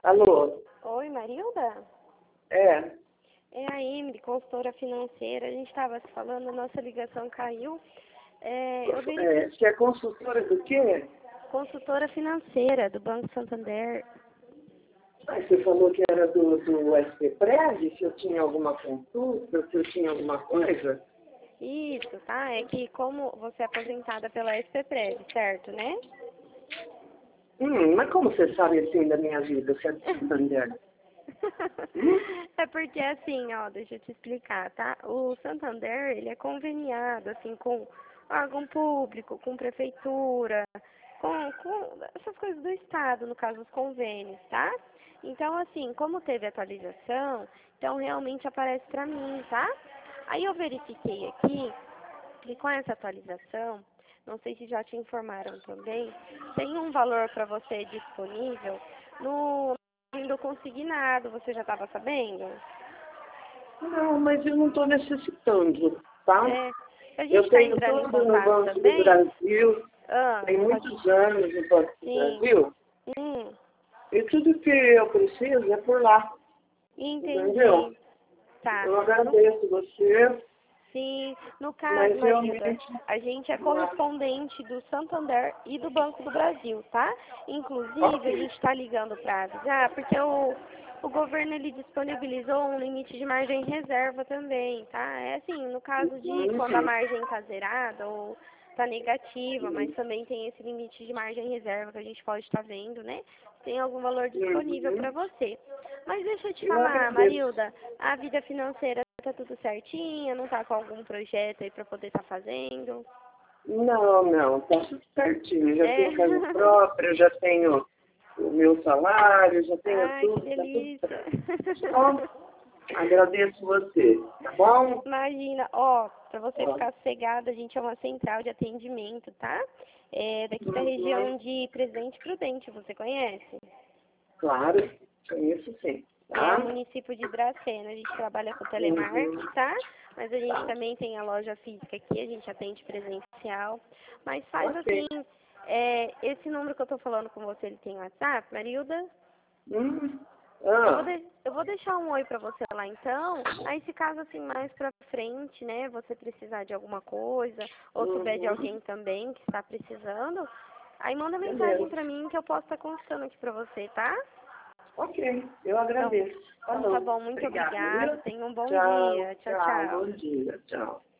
Alô? Oi, Marilda? É. É a Emily, consultora financeira. A gente estava se falando, a nossa ligação caiu. Eu verifiquei. Você é consultora do quê? Consultora financeira do Banco Santander. Ah, você falou que era do SPPREV, se eu tinha alguma consulta, se eu tinha alguma coisa. Isso, tá? É que como você é aposentada pela SPPREV, certo, né? Mas como você sabe assim da minha vida, você é do Santander? É porque assim, ó, deixa eu te explicar, tá? O Santander, ele é conveniado, assim, com órgão público, com prefeitura, com essas coisas do Estado, no caso, os convênios, tá? Então, assim, como teve atualização, então realmente aparece pra mim, tá? Aí eu verifiquei aqui, e com essa atualização, não sei se já te informaram também, tem um valor para você disponível no do consignado, você já estava sabendo? Não, mas eu não estou necessitando, tá? A gente Eu está tenho entrando em tudo no contato Banco do também? Brasil, tem muitos anos no Banco do Sim. Brasil, e tudo que eu preciso é por lá. Entendi. Entendeu? Tá. Eu agradeço você, Sim, no caso, mas Marilda, realmente... a gente é correspondente do Santander e do Banco do Brasil, tá? Inclusive, a Ok. gente está ligando para avisar, porque o governo ele disponibilizou um limite de margem reserva também, tá? É assim, no caso de quando a margem está zerada ou está negativa, mas também tem esse limite de margem reserva que a gente pode estar vendo, né? Tem algum valor disponível para você. Mas deixa eu te Eu falar, agradeço. Marilda, a vida financeira tá tudo certinho? Não tá com algum projeto aí para poder estar fazendo? Não, tá tudo certinho. Já É. tenho casa própria, já tenho o meu salário, já tenho Ai, que tudo, tá tudo delícia. certo. Só agradeço você, tá bom? Imagina, ó, para você Ó. ficar sossegada, a gente é uma central de atendimento, tá? É daqui da região de Presidente Prudente, você conhece? Claro, conheço sim, É o tá? município de Dracena, a gente trabalha com telemarketing, tá? Mas a gente Tá. também tem a loja física aqui, a gente atende presencial. Mas faz Ok. assim, esse número que eu tô falando com você, ele tem WhatsApp, Marilda? Hum. Eu vou deixar um oi pra você lá então. Aí se caso assim mais pra frente, né, você precisar de alguma coisa, ou souber de alguém também que está precisando, aí manda mensagem Beleza. pra mim que eu posso estar consultando aqui pra você, tá? Ok, eu Então, agradeço. então tá Falou. bom, muito Obrigada, obrigada. viu? Tenha um bom Tchau, dia. Tchau, tchau, tchau. bom dia, tchau.